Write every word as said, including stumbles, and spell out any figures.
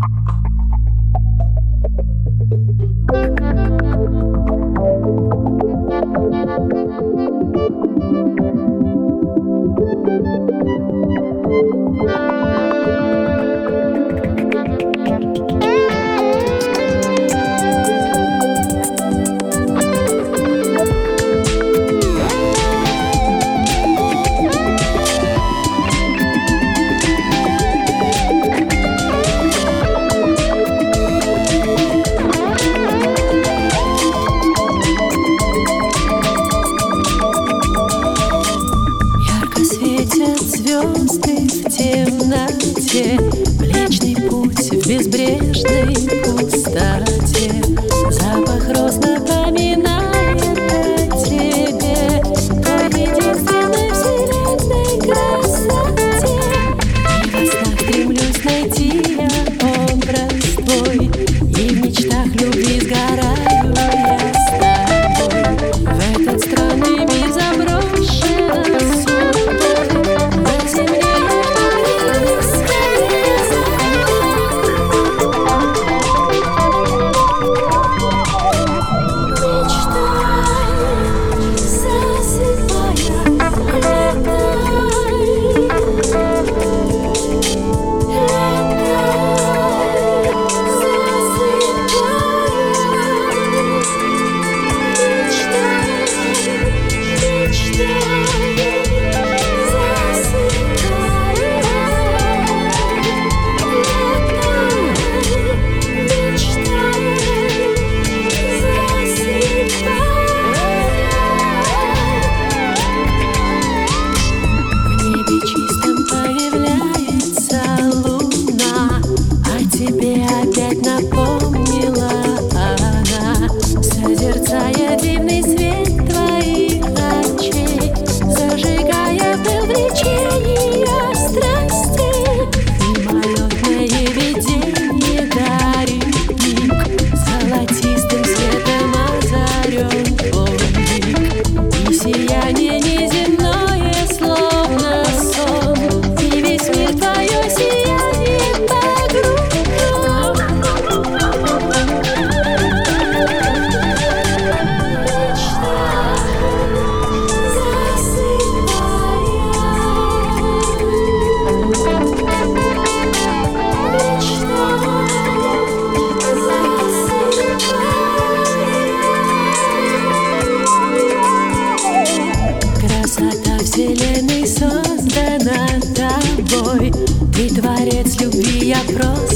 Звезды в темноте, Млечный путь в безбрежной пустоте. Запах роз напоминает о тебе, той единственной вселенной красоте. И во снах стремлюсь найти я образ твой, и в мечтах любви сгораю я с тобой. В этот странный мир заброшен напомнила она, созерцая дивный свет твоих очей, зажигая пыл влечения страстей. Мимолетное видение дарит миг, золотистым светом озарен полдник, и сияние неземное, словно сон, и весь мир твое сияние погружен. Красота вселенной создана тобой, ты творец любви, я просто